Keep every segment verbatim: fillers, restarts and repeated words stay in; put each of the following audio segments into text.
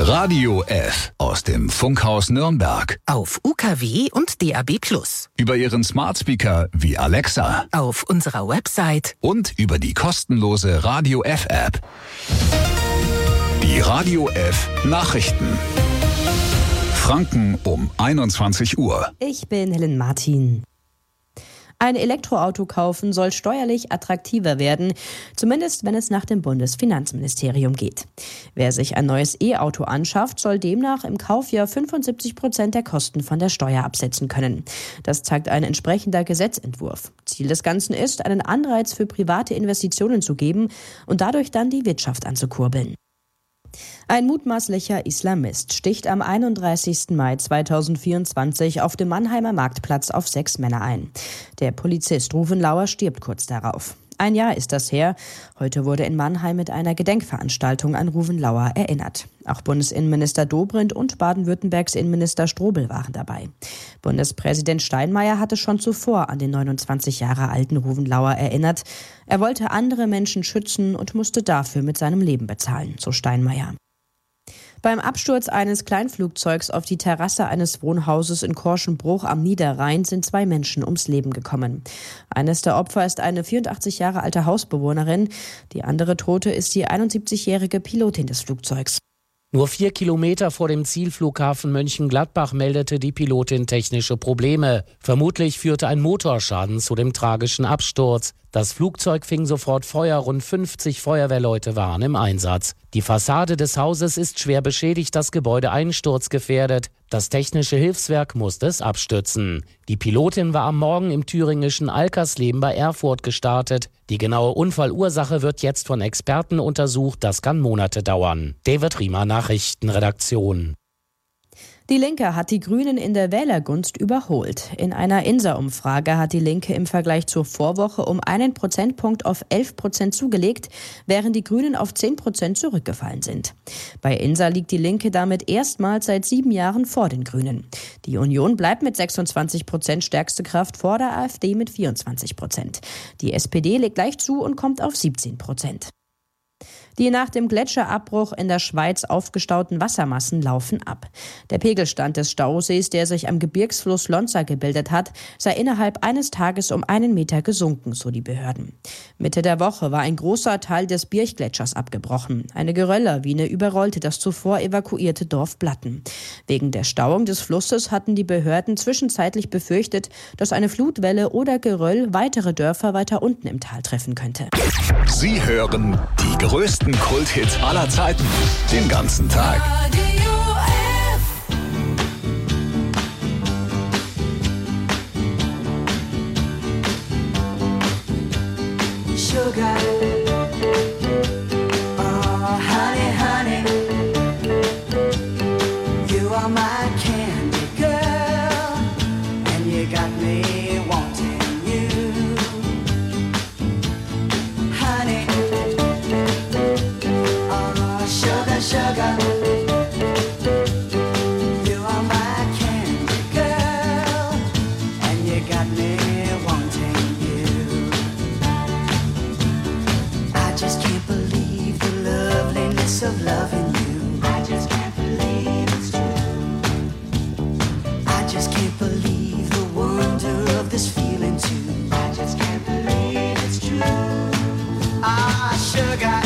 Radio F aus dem Funkhaus Nürnberg. Auf U K W und D A B plus. Über Ihren Smart Speaker wie Alexa. Auf unserer Website. Und über die kostenlose Radio F App. Die Radio F Nachrichten. Franken um einundzwanzig Uhr. Ich bin Helen Martin. Ein Elektroauto kaufen soll steuerlich attraktiver werden, zumindest wenn es nach dem Bundesfinanzministerium geht. Wer sich ein neues E-Auto anschafft, soll demnach im Kaufjahr fünfundsiebzig Prozent der Kosten von der Steuer absetzen können. Das zeigt ein entsprechender Gesetzentwurf. Ziel des Ganzen ist, einen Anreiz für private Investitionen zu geben und dadurch dann die Wirtschaft anzukurbeln. Ein mutmaßlicher Islamist sticht am einunddreißigsten Mai zweitausendvierundzwanzig auf dem Mannheimer Marktplatz auf sechs Männer ein. Der Polizist Ruven Lauer stirbt kurz darauf. Ein Jahr ist das her. Heute wurde in Mannheim mit einer Gedenkveranstaltung an Ruven Lauer erinnert. Auch Bundesinnenminister Dobrindt und Baden-Württembergs Innenminister Strobel waren dabei. Bundespräsident Steinmeier hatte schon zuvor an den neunundzwanzig Jahre alten Ruven Lauer erinnert. Er wollte andere Menschen schützen und musste dafür mit seinem Leben bezahlen, so Steinmeier. Beim Absturz eines Kleinflugzeugs auf die Terrasse eines Wohnhauses in Korschenbruch am Niederrhein sind zwei Menschen ums Leben gekommen. Eines der Opfer ist eine vierundachtzig Jahre alte Hausbewohnerin. Die andere Tote ist die einundsiebzigjährige Pilotin des Flugzeugs. Nur vier Kilometer vor dem Zielflughafen Mönchengladbach meldete die Pilotin technische Probleme. Vermutlich führte ein Motorschaden zu dem tragischen Absturz. Das Flugzeug fing sofort Feuer, rund fünfzig Feuerwehrleute waren im Einsatz. Die Fassade des Hauses ist schwer beschädigt, das Gebäude einsturzgefährdet. Das technische Hilfswerk musste es abstützen. Die Pilotin war am Morgen im thüringischen Alkersleben bei Erfurt gestartet. Die genaue Unfallursache wird jetzt von Experten untersucht, das kann Monate dauern. David Riemer, Nachrichtenredaktion. Die Linke hat die Grünen in der Wählergunst überholt. In einer Insa-Umfrage hat die Linke im Vergleich zur Vorwoche um einen Prozentpunkt auf elf Prozent zugelegt, während die Grünen auf zehn Prozent zurückgefallen sind. Bei Insa liegt die Linke damit erstmals seit sieben Jahren vor den Grünen. Die Union bleibt mit sechsundzwanzig Prozent stärkste Kraft vor der AfD mit vierundzwanzig Prozent. Die S P D legt gleich zu und kommt auf siebzehn Prozent. Die nach dem Gletscherabbruch in der Schweiz aufgestauten Wassermassen laufen ab. Der Pegelstand des Stausees, der sich am Gebirgsfluss Lonza gebildet hat, sei innerhalb eines Tages um einen Meter gesunken, so die Behörden. Mitte der Woche war ein großer Teil des Birchgletschers abgebrochen. Eine Gerölllawine überrollte das zuvor evakuierte Dorf Blatten. Wegen der Stauung des Flusses hatten die Behörden zwischenzeitlich befürchtet, dass eine Flutwelle oder Geröll weitere Dörfer weiter unten im Tal treffen könnte. Sie hören die größten Kulthits aller Zeiten, den ganzen Tag. Sugar, oh honey, honey, you are my candy girl, and you got me wanting you, honey. Sugar, sugar, you are my candy girl, and you got me wanting you. I just can't believe the loveliness of loving you. I just can't believe it's true. I just can't believe the wonder of this feeling too. I just can't believe it's true. Ah, sugar.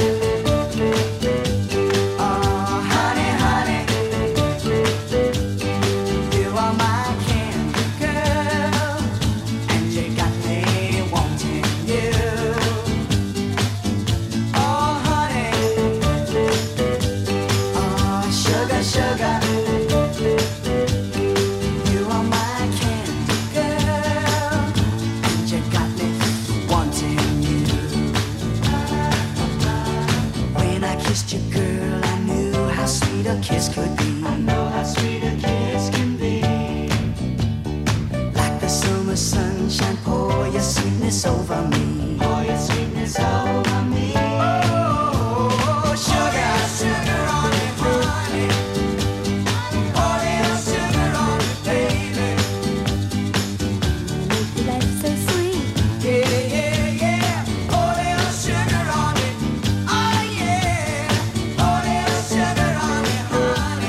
Kiss could be. I know how sweet a kiss can be. Like the summer sunshine, pour your sweetness over me. Pour your sweetness over me. Oh, sugar, sugar on it, honey. Pour little sugar on it, baby. Life's so sweet. Yeah, yeah, yeah. Pour little sugar on it. Oh, yeah. Pour little sugar on it.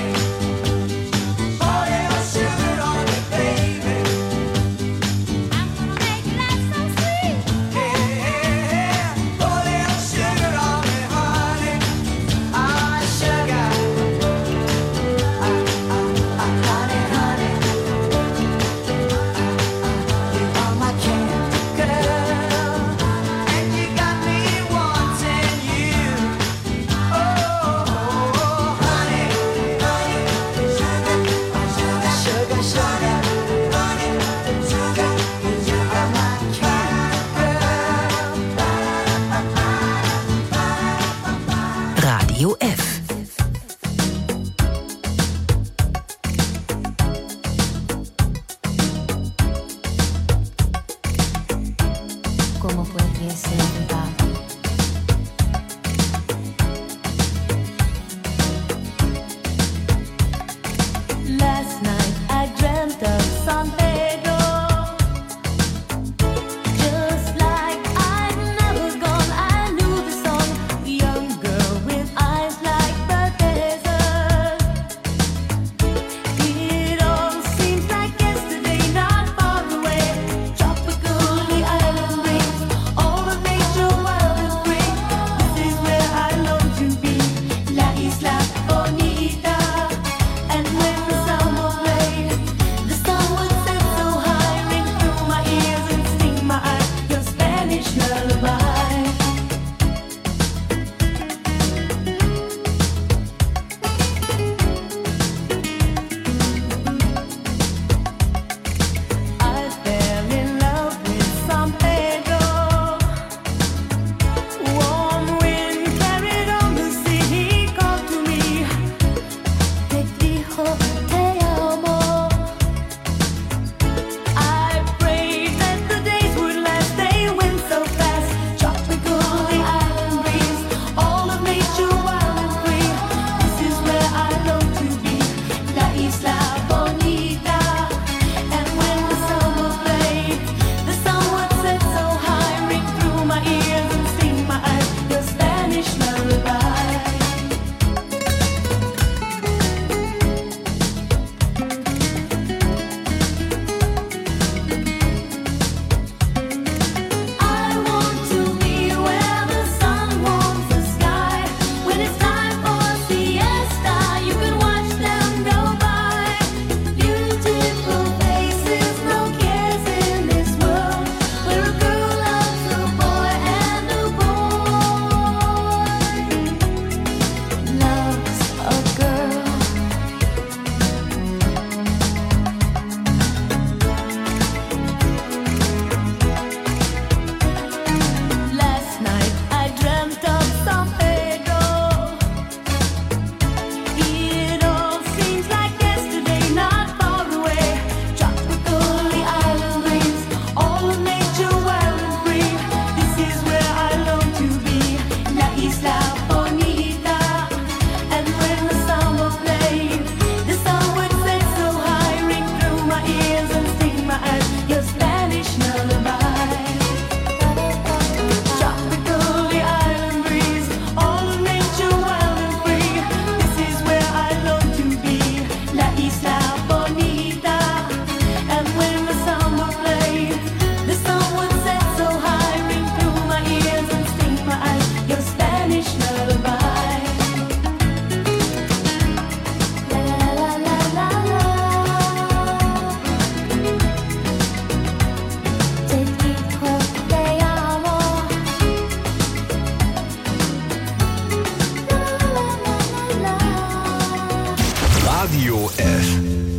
Radio F.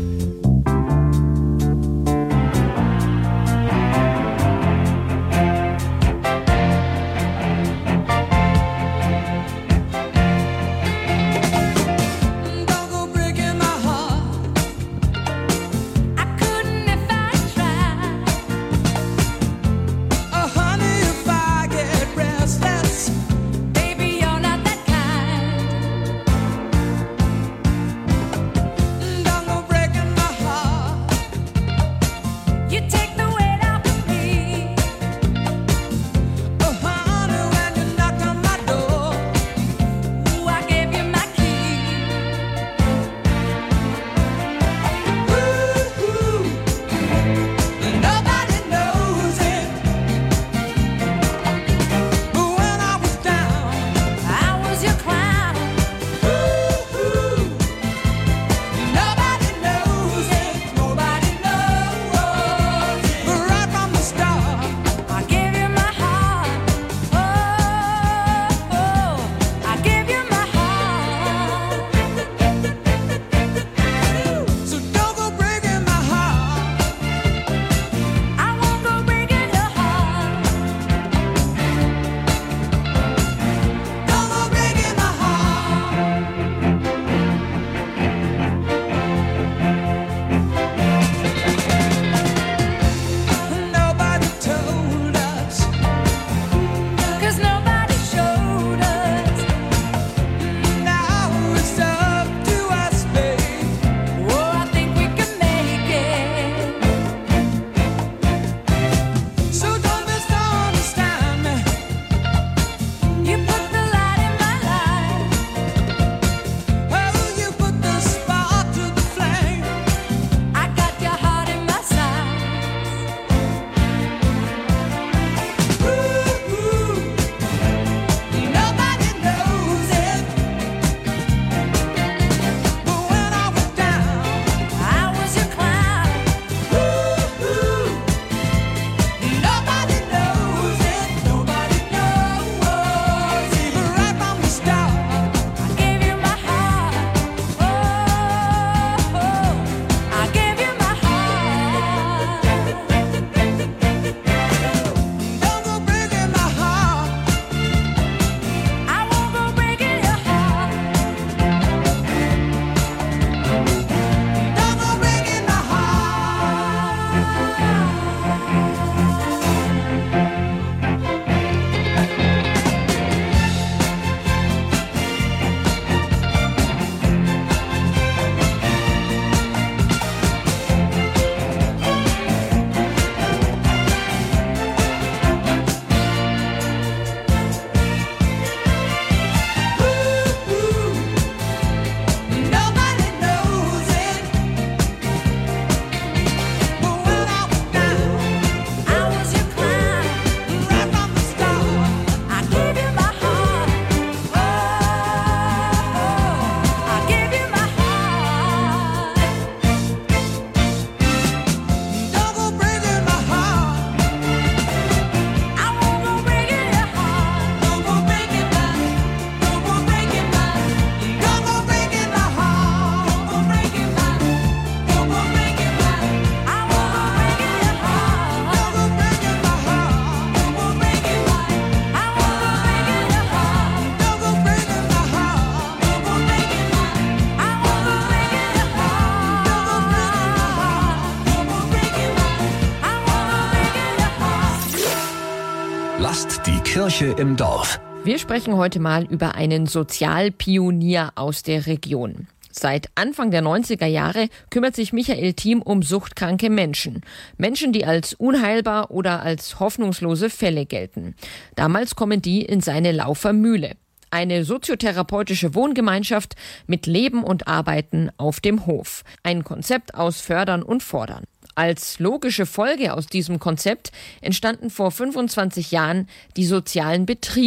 Lasst die Kirche im Dorf. Wir sprechen heute mal über einen Sozialpionier aus der Region. Seit Anfang der neunziger Jahre kümmert sich Michael Thiem um suchtkranke Menschen. Menschen, die als unheilbar oder als hoffnungslose Fälle gelten. Damals kommen die in seine Laufer Mühle. Eine soziotherapeutische Wohngemeinschaft mit Leben und Arbeiten auf dem Hof. Ein Konzept aus Fördern und Fordern. Als logische Folge aus diesem Konzept entstanden vor fünfundzwanzig Jahren die sozialen Betriebe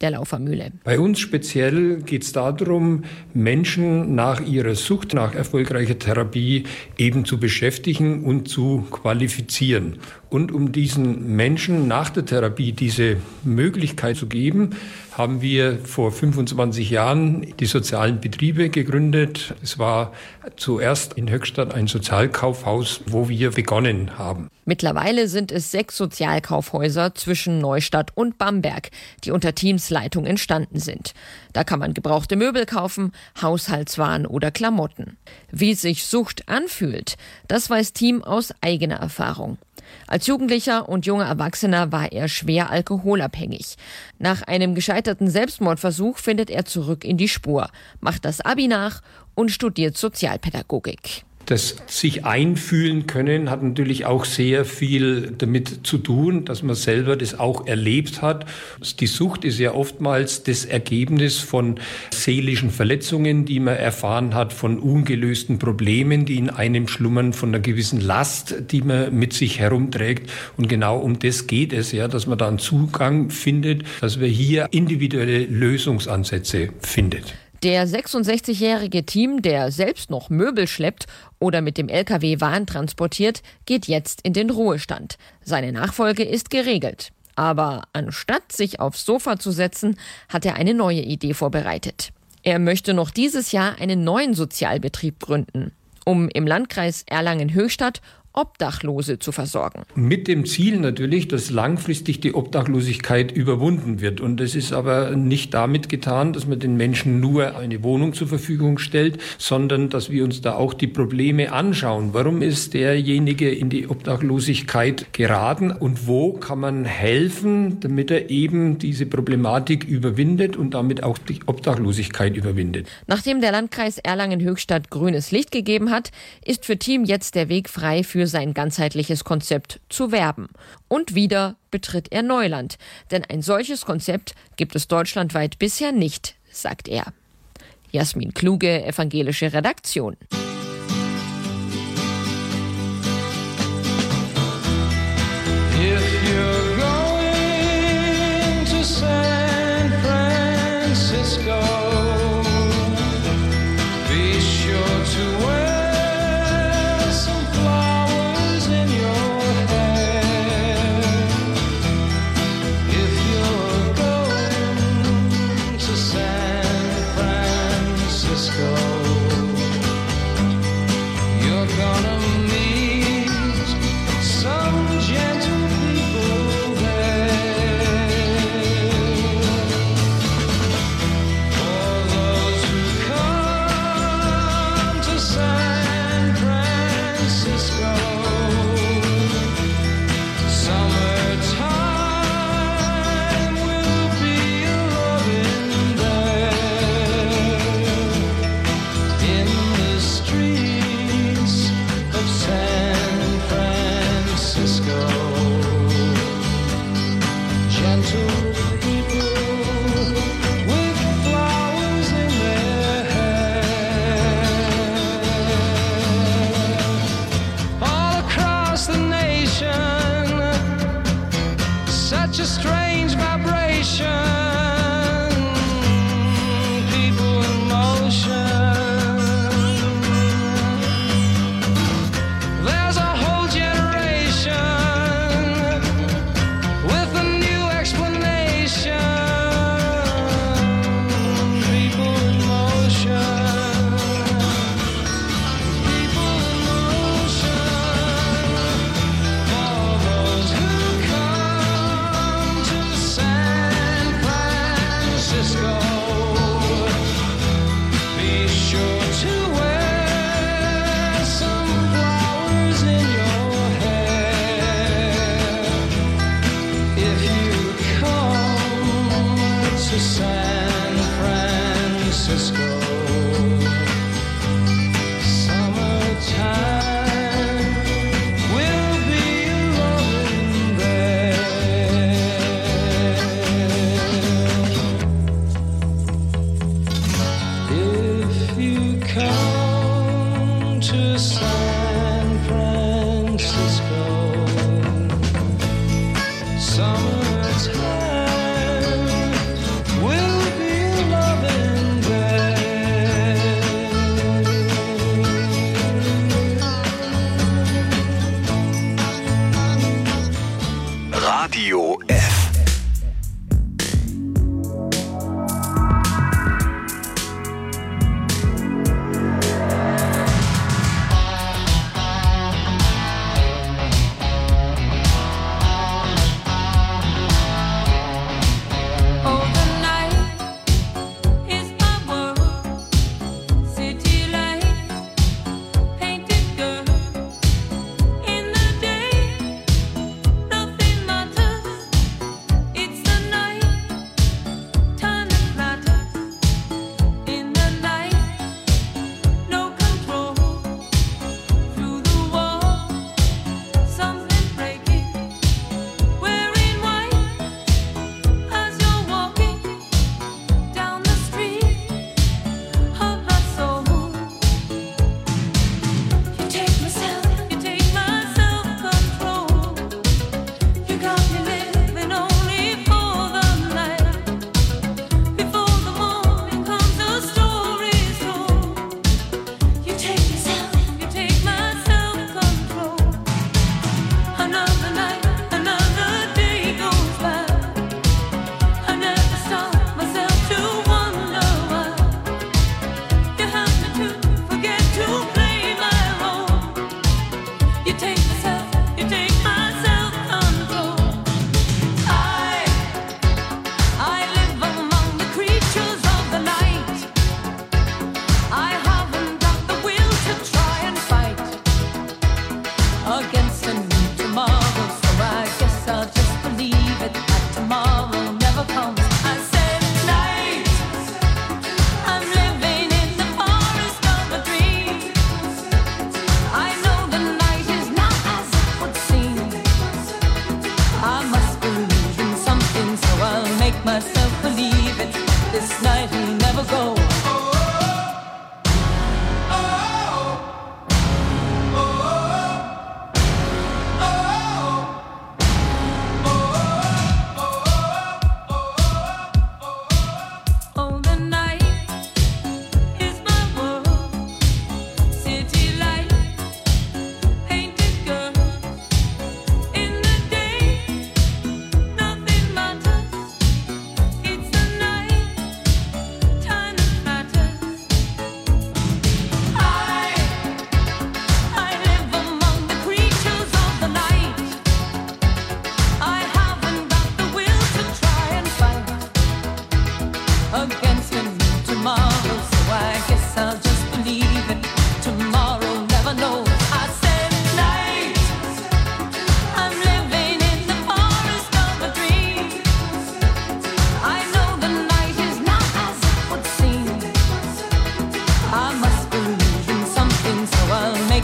der Laufermühle. Bei uns speziell geht es darum, Menschen nach ihrer Sucht, nach erfolgreicher Therapie eben zu beschäftigen und zu qualifizieren. Und um diesen Menschen nach der Therapie diese Möglichkeit zu geben, haben wir vor fünfundzwanzig Jahren die sozialen Betriebe gegründet. Es war zuerst in Höchstadt ein Sozialkaufhaus, wo wir begonnen haben. Mittlerweile sind es sechs Sozialkaufhäuser zwischen Neustadt und Bamberg, die unter Teams Leitung entstanden sind. Da kann man gebrauchte Möbel kaufen, Haushaltswaren oder Klamotten. Wie sich Sucht anfühlt, das weiß Team aus eigener Erfahrung. Als Jugendlicher und junger Erwachsener war er schwer alkoholabhängig. Nach einem gescheiterten Selbstmordversuch findet er zurück in die Spur, macht das Abi nach und studiert Sozialpädagogik. Das sich einfühlen können hat natürlich auch sehr viel damit zu tun, dass man selber das auch erlebt hat. Die Sucht ist ja oftmals das Ergebnis von seelischen Verletzungen, die man erfahren hat, von ungelösten Problemen, die in einem schlummern, von einer gewissen Last, die man mit sich herumträgt. Und genau um das geht es ja, dass man da einen Zugang findet, dass man hier individuelle Lösungsansätze findet. Der sechsundsechzigjährige Team, der selbst noch Möbel schleppt oder mit dem L K W Waren transportiert, geht jetzt in den Ruhestand. Seine Nachfolge ist geregelt. Aber anstatt sich aufs Sofa zu setzen, hat er eine neue Idee vorbereitet. Er möchte noch dieses Jahr einen neuen Sozialbetrieb gründen, um im Landkreis Erlangen-Höchstadt Obdachlose zu versorgen. Mit dem Ziel natürlich, dass langfristig die Obdachlosigkeit überwunden wird. Und es ist aber nicht damit getan, dass man den Menschen nur eine Wohnung zur Verfügung stellt, sondern dass wir uns da auch die Probleme anschauen. Warum ist derjenige in die Obdachlosigkeit geraten und wo kann man helfen, damit er eben diese Problematik überwindet und damit auch die Obdachlosigkeit überwindet. Nachdem der Landkreis Erlangen-Höchstadt grünes Licht gegeben hat, ist für Team jetzt der Weg frei für sein ganzheitliches Konzept zu werben. Und wieder betritt er Neuland. Denn ein solches Konzept gibt es deutschlandweit bisher nicht, sagt er. Jasmin Kluge, evangelische Redaktion. If you're going to San Francisco, be sure to wear such a strange vibration, people in motion. There's a whole generation with a new explanation, people in motion, people in motion, for those who come to San Francisco. Be sure to wear some flowers in your hair if you come to San Francisco. Summertime will be loving there. If you come to San Francisco, summertime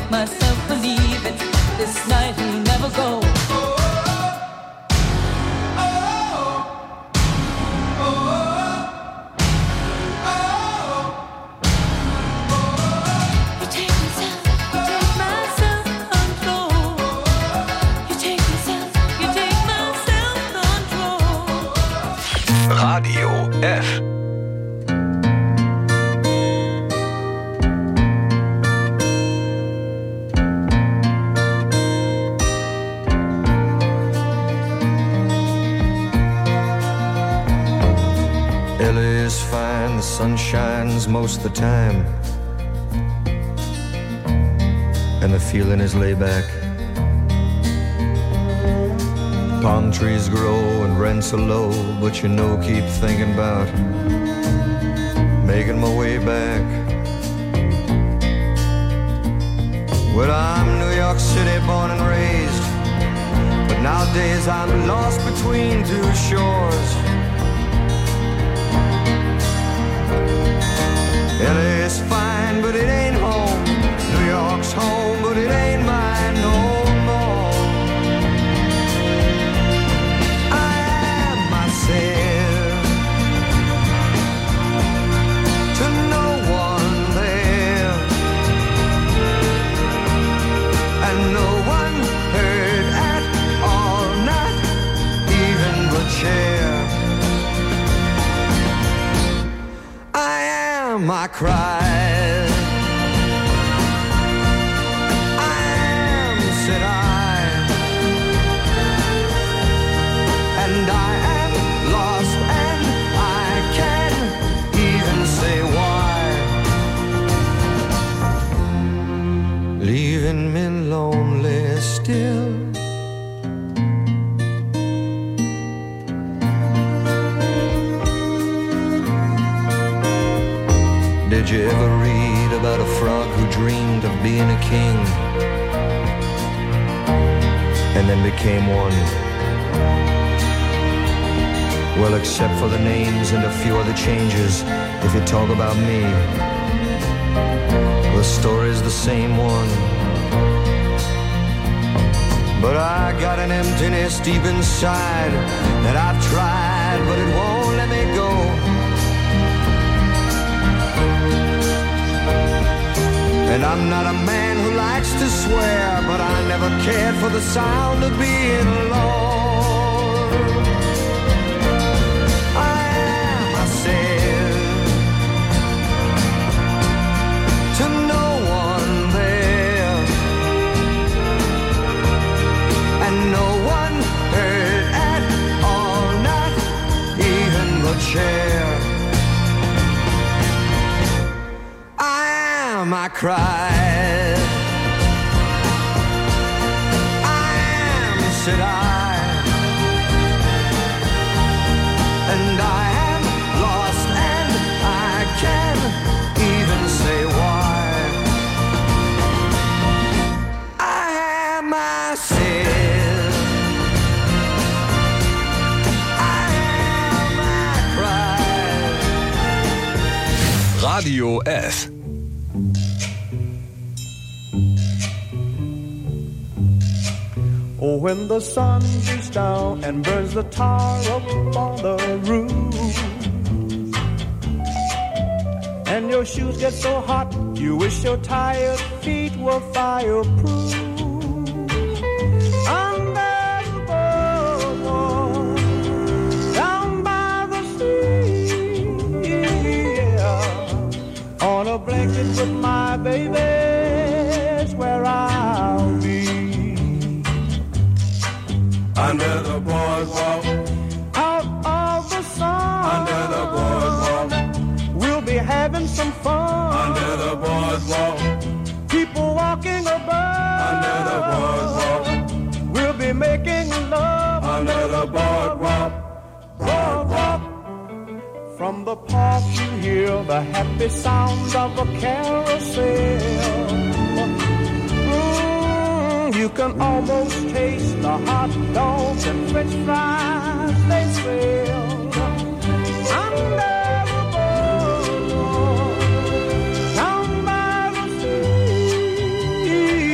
make myself believe it. This night will never go. Radio F. L A is fine, the sun shines most of the time, and the feeling is laid back. Palm trees grow and rents are low, but you know, keep thinking about making my way back. Well, I'm New York City born and raised, but nowadays I'm lost between two shores. L A is fine, but it ain't home. New York's home, but it ain't mine no more. I am myself to no one there, and no one heard at all, not even the chair. I am, I cried. I am, said I, and I am lost, and I can't even say why. Leaving me lonely still. Did you ever read about a frog who dreamed of being a king and then became one? Well, except for the names and a few other changes, if you talk about me, the story's the same one. But I got an emptiness deep inside that I've tried, but it won't let me go. And I'm not a man who likes to swear, but I never cared for the sound of being alone. I am myself to no one there, and no one heard at all, not even the chair. I cried. I am, said I, and I am lost, and I can't even say why. I am myself. I am, I cried. Radio F. Oh, when the sun beats down and burns the tar up on the roof, and your shoes get so hot, you wish your tired feet were fireproof. Under the boardwalk, down by the sea, yeah, on a blanket with my baby's where I'll be. Under the boardwalk, out of the sun, under the boardwalk, we'll be having some fun. Under the boardwalk, people walking about. Under the boardwalk, we'll be making love. Under the boardwalk, boardwalk. From the park you hear the happy sounds of a carousel. You can almost taste the hot dogs and french fries they sell. Under the boardwalk, down by the sea,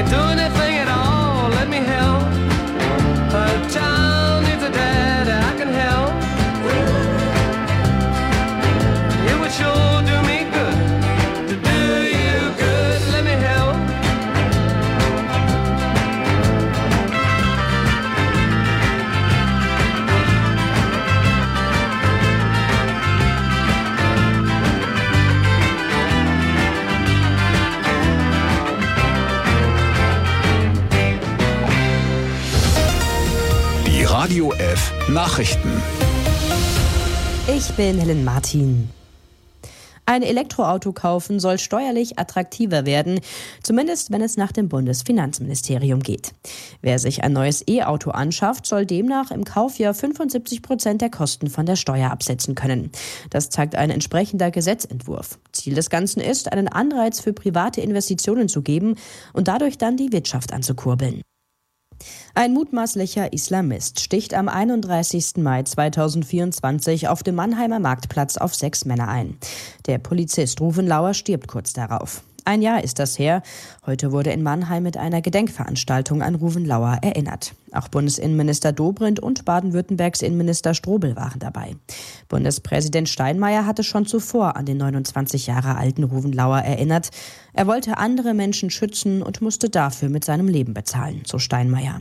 do anything at all, let me help. A child needs a dad, I can help. It would sure do me good to do you good, let me help. Die Radio F Nachrichten. Ich bin Helen Martin. Ein Elektroauto kaufen soll steuerlich attraktiver werden, zumindest wenn es nach dem Bundesfinanzministerium geht. Wer sich ein neues E-Auto anschafft, soll demnach im Kaufjahr fünfundsiebzig Prozent der Kosten von der Steuer absetzen können. Das zeigt ein entsprechender Gesetzentwurf. Ziel des Ganzen ist, einen Anreiz für private Investitionen zu geben und dadurch dann die Wirtschaft anzukurbeln. Ein mutmaßlicher Islamist sticht am einunddreißigsten Mai zweitausendvierundzwanzig auf dem Mannheimer Marktplatz auf sechs Männer ein. Der Polizist Ruven Lauer stirbt kurz darauf. Ein Jahr ist das her. Heute wurde in Mannheim mit einer Gedenkveranstaltung an Ruven Lauer erinnert. Auch Bundesinnenminister Dobrindt und Baden-Württembergs Innenminister Strobel waren dabei. Bundespräsident Steinmeier hatte schon zuvor an den neunundzwanzig Jahre alten Ruven Lauer erinnert. Er wollte andere Menschen schützen und musste dafür mit seinem Leben bezahlen, so Steinmeier.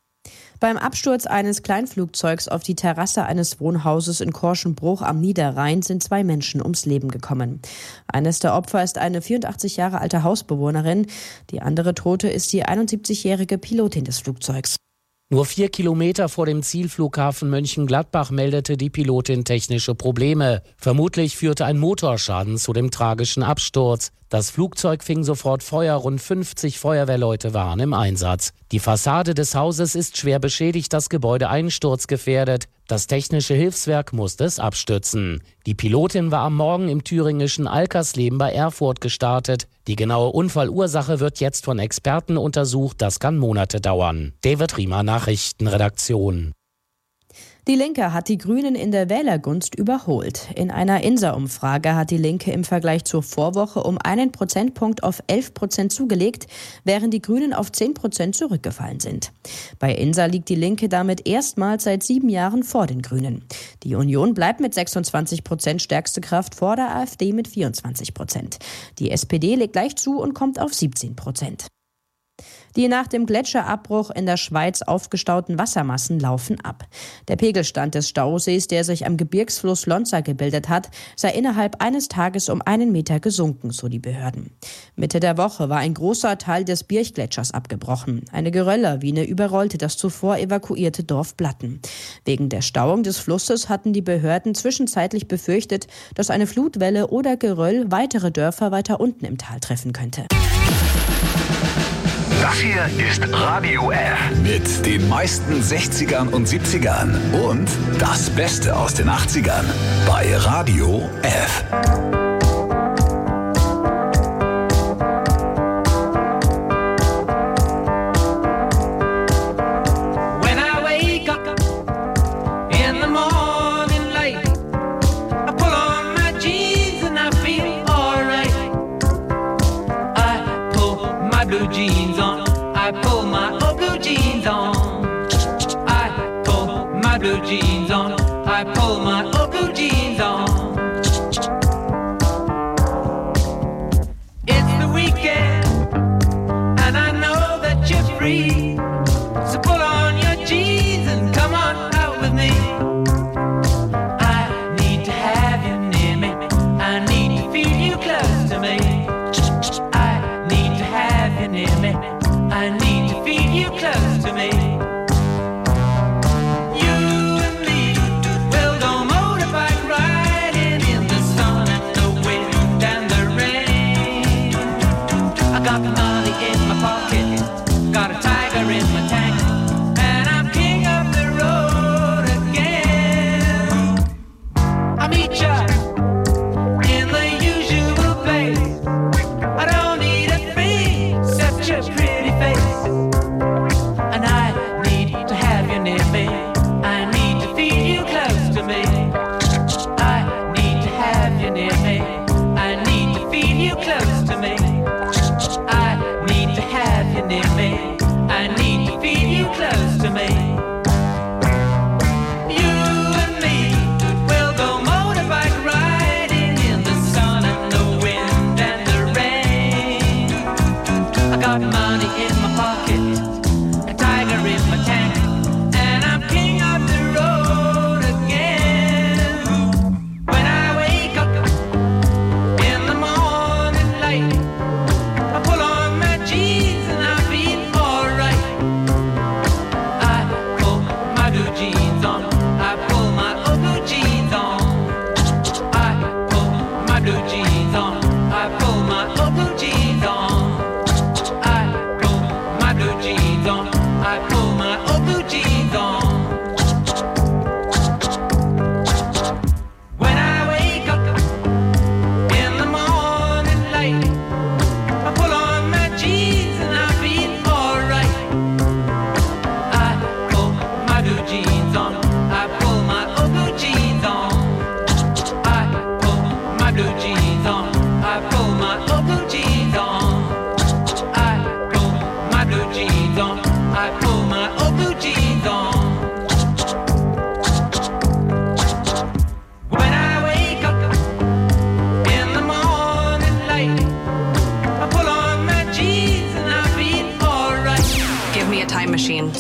Beim Absturz eines Kleinflugzeugs auf die Terrasse eines Wohnhauses in Korschenbruch am Niederrhein sind zwei Menschen ums Leben gekommen. Eines der Opfer ist eine vierundachtzig Jahre alte Hausbewohnerin. Die andere Tote ist die einundsiebzigjährige Pilotin des Flugzeugs. Nur vier Kilometer vor dem Zielflughafen Mönchengladbach meldete die Pilotin technische Probleme. Vermutlich führte ein Motorschaden zu dem tragischen Absturz. Das Flugzeug fing sofort Feuer, rund fünfzig Feuerwehrleute waren im Einsatz. Die Fassade des Hauses ist schwer beschädigt, das Gebäude einsturzgefährdet. Das technische Hilfswerk musste es abstützen. Die Pilotin war am Morgen im thüringischen Alkersleben bei Erfurt gestartet. Die genaue Unfallursache wird jetzt von Experten untersucht, das kann Monate dauern. David Riemer, Nachrichtenredaktion. Die Linke hat die Grünen in der Wählergunst überholt. In einer Insa-Umfrage hat die Linke im Vergleich zur Vorwoche um einen Prozentpunkt auf elf Prozent zugelegt, während die Grünen auf zehn Prozent zurückgefallen sind. Bei Insa liegt die Linke damit erstmals seit sieben Jahren vor den Grünen. Die Union bleibt mit sechsundzwanzig Prozent stärkste Kraft vor der AfD mit vierundzwanzig Prozent. Die S P D legt gleich zu und kommt auf siebzehn Prozent. Die nach dem Gletscherabbruch in der Schweiz aufgestauten Wassermassen laufen ab. Der Pegelstand des Stausees, der sich am Gebirgsfluss Lonza gebildet hat, sei innerhalb eines Tages um einen Meter gesunken, so die Behörden. Mitte der Woche war ein großer Teil des Birchgletschers abgebrochen. Eine Gerölllawine überrollte das zuvor evakuierte Dorf Blatten. Wegen der Stauung des Flusses hatten die Behörden zwischenzeitlich befürchtet, dass eine Flutwelle oder Geröll weitere Dörfer weiter unten im Tal treffen könnte. Das hier ist Radio F mit den meisten sechzigern und siebzigern und das Beste aus den achtzigern bei Radio F. Blue jeans on, I pull my old blue jeans on. It's the weekend, and I know that you're free. So pull on your jeans and come on out with me. I need to have you near me. I need to feel you close to me. I need to have you near me. I need to feel you close to me. You and me will go motorbike riding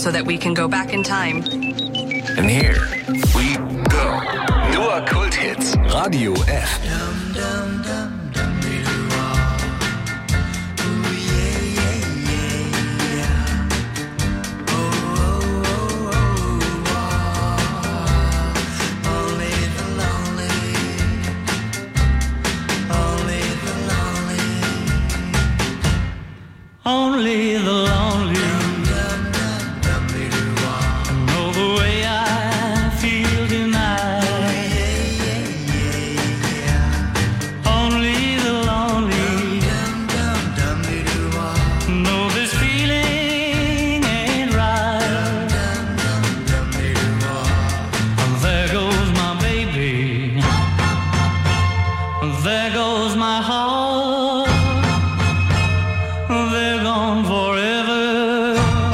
so that we can go back in time. And here we go. Nur Kulthits. Radio F. Only the lonely know the way I feel tonight. Only the lonely know this feeling ain't right. There goes my baby, there goes my heart. They're gone forever,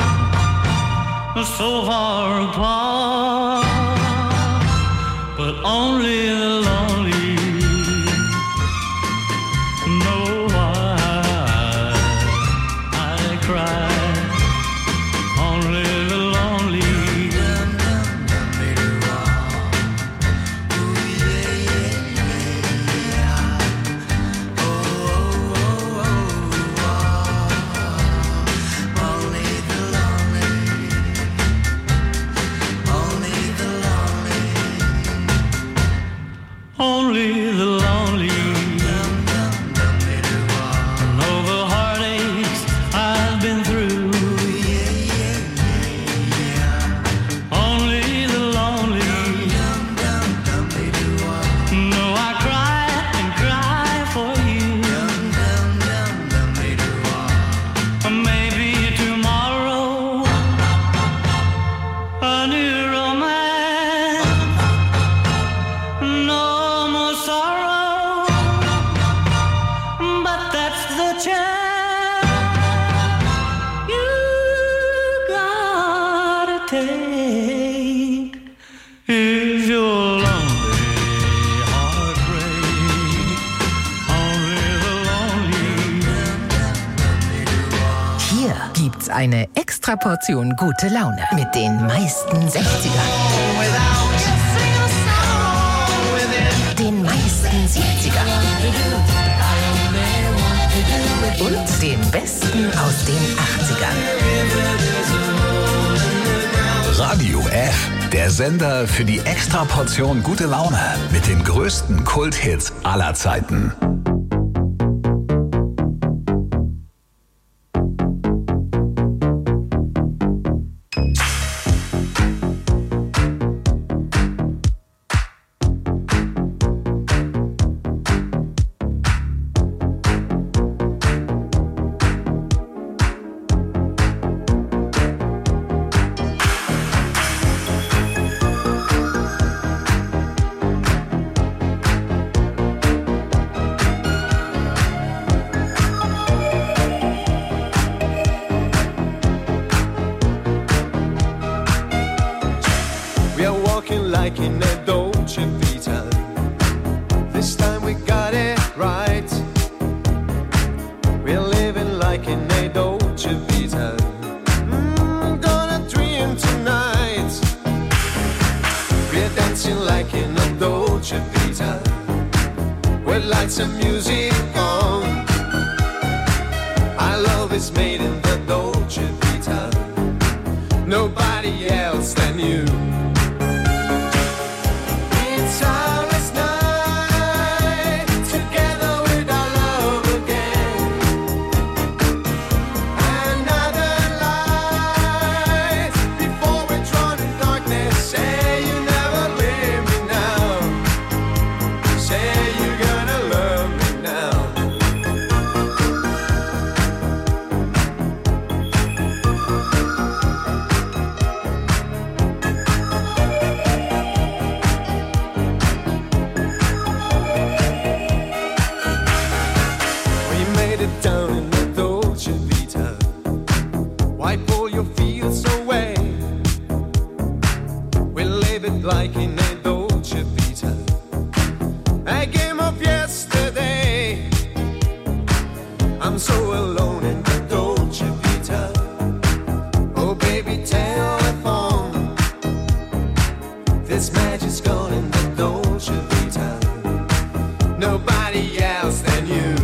so far apart. But only the lonely know why I cry. Only the lonely. Only the lonely know the heartaches I've been through. Only the lonely know I cry and cry for you. Maybe tomorrow a new romance. No more sorrow, but that's the chance you gotta take if you're lonely, heartbreak. Only the lonely. Hier gibt's eine extra Portion gute Laune mit den meisten sechzigern. Den meisten siebzigern. Und den besten aus den achtzigern. Radio F, der Sender für die Extraportion gute Laune mit den größten Kulthits aller Zeiten. like in a Dolce Vita. This time we got it right. We're living like in a Dolce Vita. Mm, gonna dream tonight. We're dancing like in a Dolce Vita. With lights and music on. Our love is made in the Dolce Vita. Nobody else than you. It's our last night together with our love again. Another light before we're drawn in darkness. Say you never leave me now. Say you're gonna love me now. Down in the Dolce Vita, wipe all your fears away. We'll live it like in a Dolce Vita, a game of yesterday. I'm so alone in the Dolce Vita. Oh baby, tell This magic's gone in the Dolce Vita. Nobody else than you.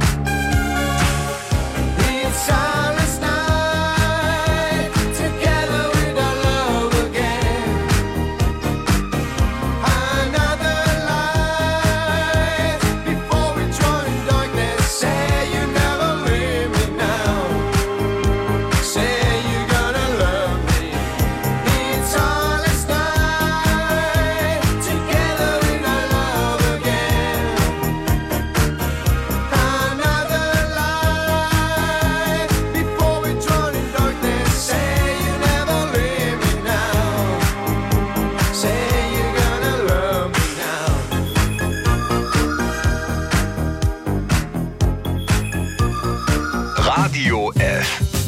It's silence night, together with our love again. Another life before we drown in darkness. Say you never leave me now. Say you're gonna love me. It's silence night, together with our love again. Another life before we drown in darkness. Say you never leave me now. Say you're gonna love me now. Radio F.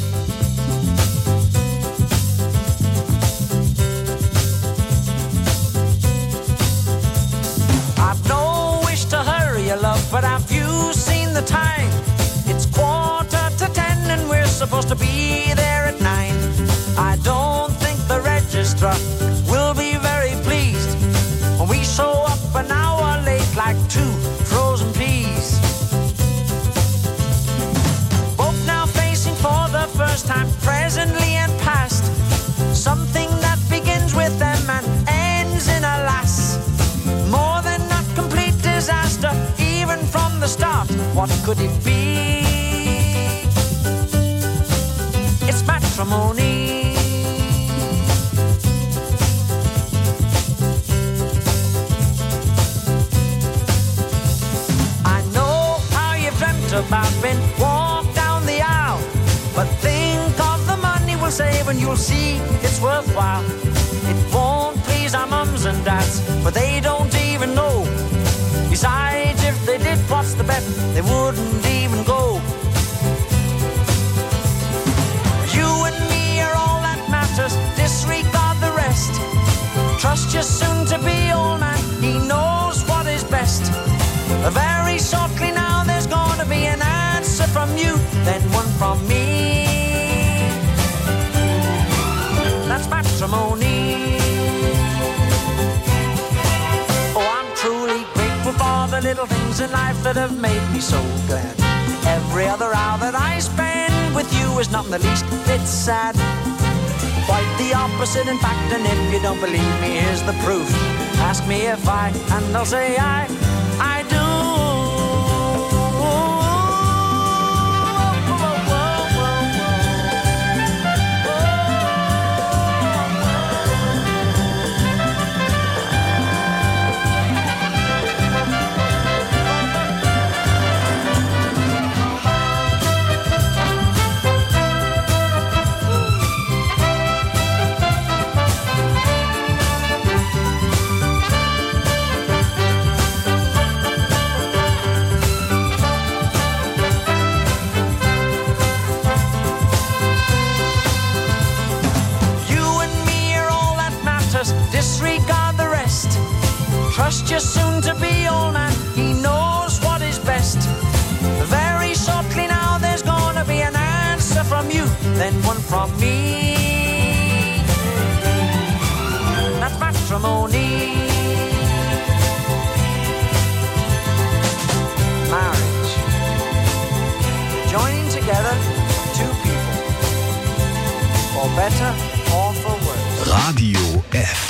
I've no wish to hurry you, love, but have you seen the time? It's quarter to ten and we're supposed to be there at nine. I don't think the registrar will be very pleased when we show up an hour late like two frozen peas. Both now facing for the first time, presently and past, something that begins with them and ends in a lass. More than a complete disaster, even from the start. What could it be? It's matrimony. I know how you've dreamt about being walked down the aisle, but think of the money we'll save and you'll see it's worthwhile. It won't please our mums and dads, but they don't even know. Besides, if they did, what's the bet? They wouldn't even go. You and me are all that matters, disregard the rest. Trust your soon-to-be old man, he knows what is best. Very shortly now there's gonna be an answer from you, then one from me. That's matrimony. Oh, I'm truly grateful for the little things in life that have made me so glad. Every other hour that I spend with you is not in the least bit sad. Quite the opposite, in fact, and if you don't believe me, here's the proof. Ask me if I, and I'll say I, I do. Disregard the rest. Trust your soon-to-be old man, he knows what is best. Very shortly now there's gonna be an answer from you, then one from me. That's matrimony. Marriage. Joining together two people, for better or for worse. Radio F.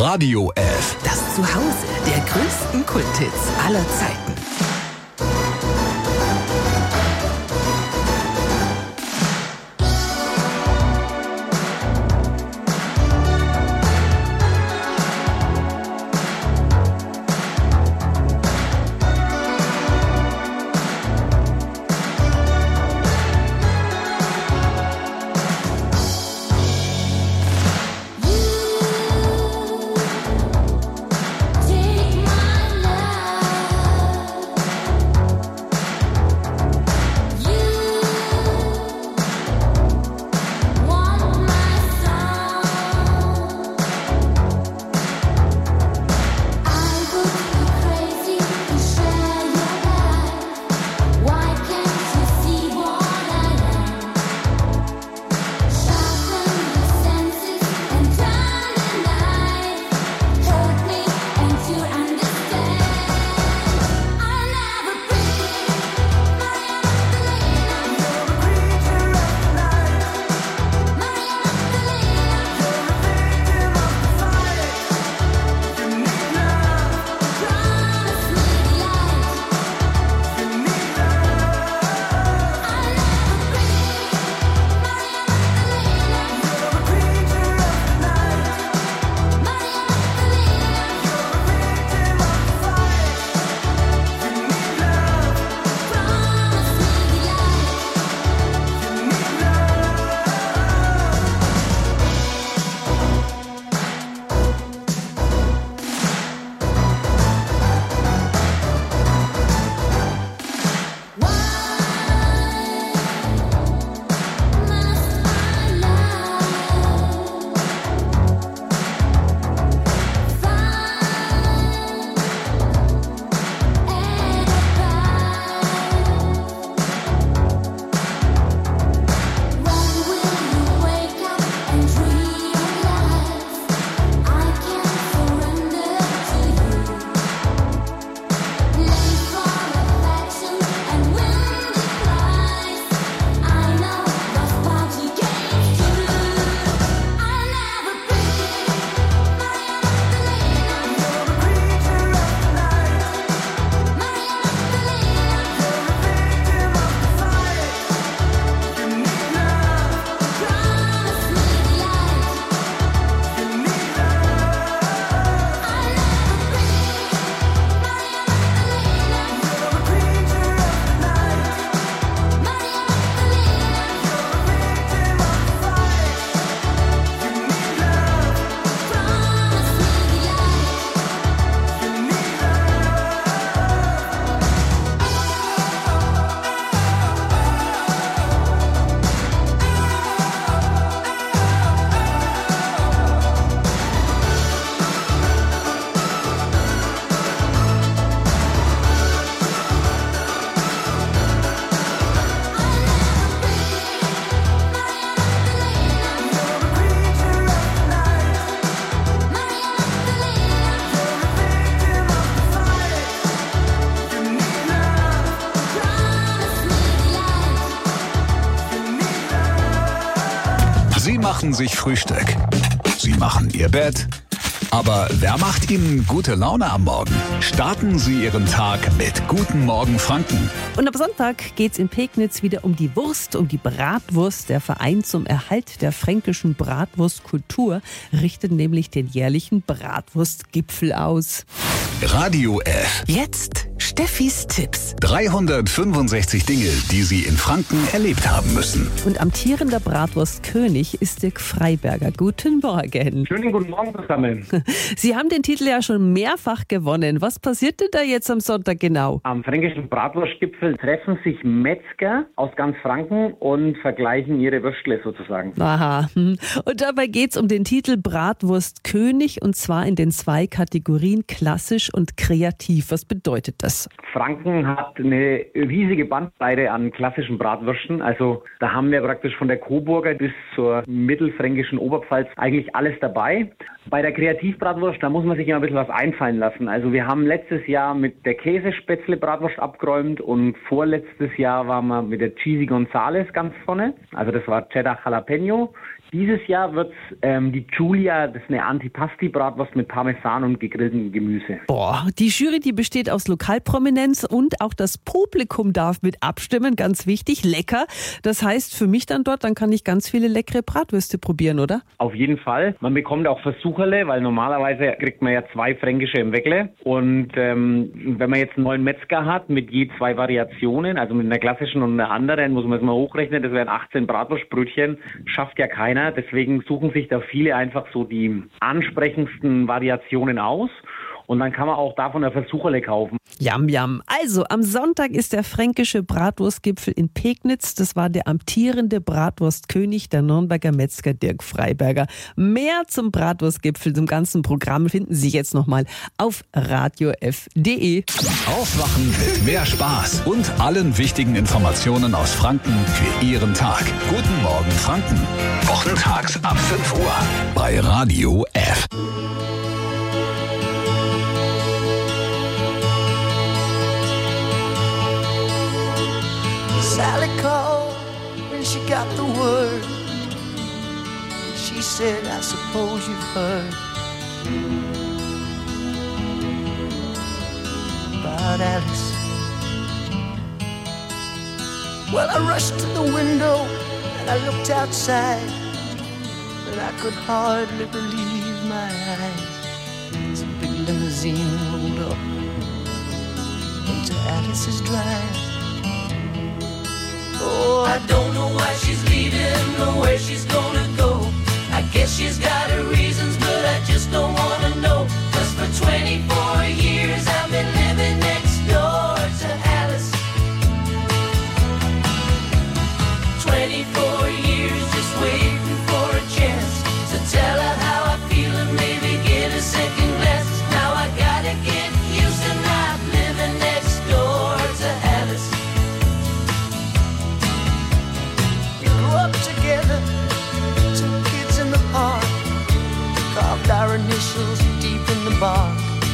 Radio F. Das Zuhause der größten Kulthits aller Zeiten. Sie machen sich Frühstück. Sie machen Ihr Bett. Aber wer macht Ihnen gute Laune am Morgen? Starten Sie Ihren Tag mit Guten Morgen Franken. Und am Sonntag geht's in Pegnitz wieder um die Wurst, um die Bratwurst. Der Verein zum Erhalt der fränkischen Bratwurstkultur richtet nämlich den jährlichen Bratwurstgipfel aus. Radio F. Jetzt Steffis Tipps. dreihundertfünfundsechzig Dinge, die Sie in Franken erlebt haben müssen. Und amtierender Bratwurstkönig ist Dirk Freiberger. Guten Morgen. Schönen guten Morgen zusammen. Sie haben den Titel ja schon mehrfach gewonnen. Was passiert denn da jetzt am Sonntag genau? Am fränkischen Bratwurstgipfel treffen sich Metzger aus ganz Franken und vergleichen ihre Würstle sozusagen. Aha. Und dabei geht's um den Titel Bratwurstkönig und zwar in den zwei Kategorien klassisch und kreativ. Was bedeutet das? Franken hat eine riesige Bandbreite an klassischen Bratwürsten. Also da haben wir praktisch von der Coburger bis zur mittelfränkischen Oberpfalz eigentlich alles dabei. Bei der Kreativbratwurst, da muss man sich ja ein bisschen was einfallen lassen. Also wir haben letztes Jahr mit der Käsespätzle-Bratwurst abgeräumt und vorletztes Jahr waren wir mit der Cheesy Gonzales ganz vorne. Also das war Cheddar Jalapeno. Dieses Jahr wird's ähm, die Giulia, das ist eine Antipasti-Bratwurst mit Parmesan und gegrilltem Gemüse. Boah, die Jury, die besteht aus Lokalprominenz und auch das Publikum darf mit abstimmen, ganz wichtig, lecker. Das heißt für mich dann dort, dann kann ich ganz viele leckere Bratwürste probieren, oder? Auf jeden Fall. Man bekommt auch Versucherle, weil normalerweise kriegt man ja zwei fränkische im Weckle. Und ähm, wenn man jetzt einen neuen Metzger hat mit je zwei Variationen, also mit einer klassischen und einer anderen, muss man es mal hochrechnen, das wären achtzehn Bratwurstbrötchen, schafft ja keiner. Deswegen suchen sich da viele einfach so die ansprechendsten Variationen aus. Und dann kann man auch davon ein Versucherle kaufen. Jam, jam. Also, am Sonntag ist der fränkische Bratwurstgipfel in Pegnitz. Das war der amtierende Bratwurstkönig, der Nürnberger Metzger Dirk Freiberger. Mehr zum Bratwurstgipfel, zum ganzen Programm finden Sie jetzt nochmal auf radio f punkt de. Aufwachen mit mehr Spaß und allen wichtigen Informationen aus Franken für Ihren Tag. Guten Morgen Franken. Wochentags ab fünf Uhr bei Radio F. Sally called when she got the word. She said, I suppose you've heard about Alice. Well, I rushed to the window and I looked outside, but I could hardly believe my eyes. As a big limousine rolled up into Alice's drive. Oh, I don't know why she's leaving or where she's gonna go. I guess she's got her reasons, but I just don't wanna know. Cause for twenty-four years I've been living next door to Alice. twenty-four years just waiting for a chance to tell her how I feel and maybe get a second glance. Now I gotta get used to not living next door to Alice. Up together, two kids in the park, carved our initials deep in the bark.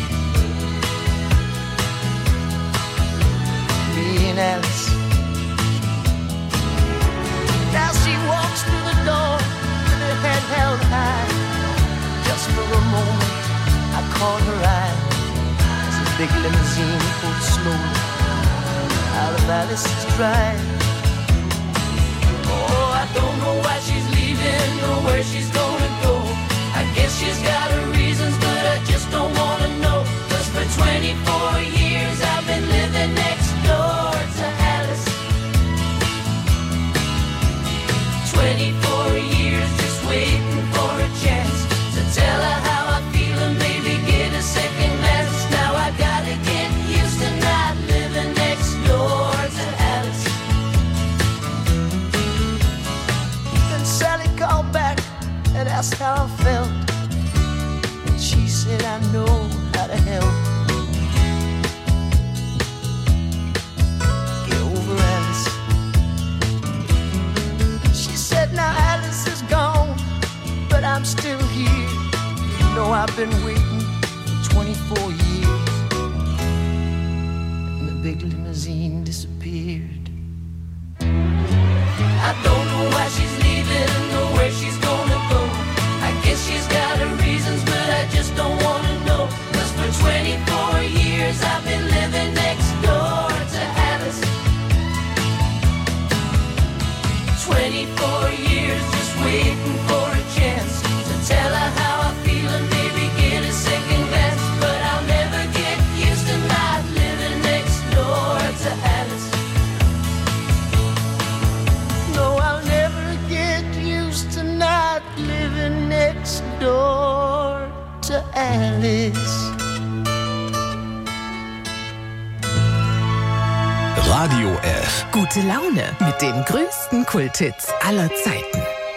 Me and Alice. Now she walks through the door with her head held high. Just for a moment, I caught her eye as the big limousine pulled slowly out of Alice's drive. I don't know why she's leaving or where she's gonna go. I guess she's got her reasons, but I just don't wanna know. Cause for twenty-four years I've been living next door to Alice. twenty-four years just waiting for a chance to tell her how I feel and maybe get a second glance. Now I gotta get used to not living next door to Alice. Sally called back and asked how I felt, and she said, I know how to help. Get over Alice. She said, now Alice is gone, but I'm still here. You know I've been waiting for twenty-four years. And the big limousine disappeared. I don't know why she's leaving or where she's gonna go. I guess she's got her reasons, but I just don't wanna know. Cause for twenty-four years I've been living next door to Alice. twenty-four years just waiting for a chance to tell her how I feel and maybe get a second glance. But I'll never get used to not living next door to Alice. No, I'll never get used to not living next door to Alice. Radio F. Gute Laune mit den größten Kulthits aller Zeiten.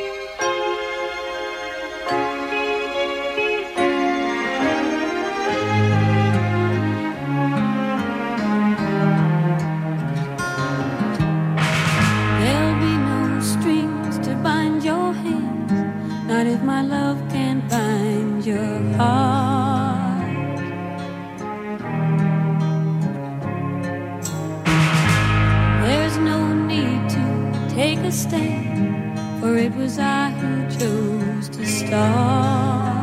There'll be no strings to bind your hands, not if my love can bind your heart. There's no need to take a stand, for it was I who chose to start.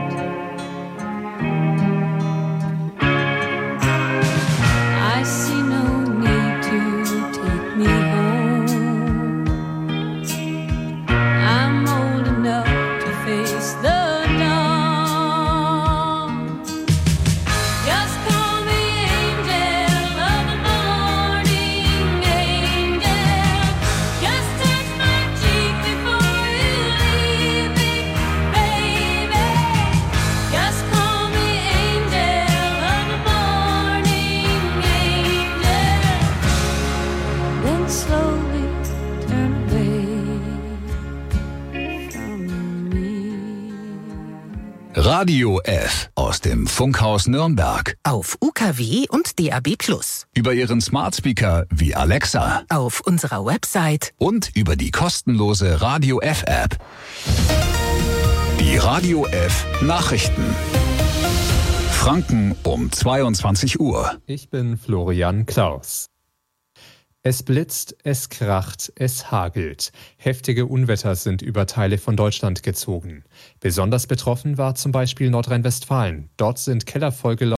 I see no need to take me home. I'm old enough to face the dawn. Just call me angel of the morning, angel. Just touch my cheek before you leave me, baby. Just call me angel of the morning, angel. Then slowly turn away from me. Radio F aus dem Funkhaus Nürnberg. Auf U K W und D A B plus. Über Ihren Smart Speaker wie Alexa. Auf unserer Website. Und über die kostenlose Radio F App. Die Radio F Nachrichten. Franken um zweiundzwanzig Uhr. Ich bin Florian Klaus. Es blitzt, es kracht, es hagelt. Heftige Unwetter sind über Teile von Deutschland gezogen. Besonders betroffen war zum Beispiel Nordrhein-Westfalen. Dort sind Keller vollgelaufen.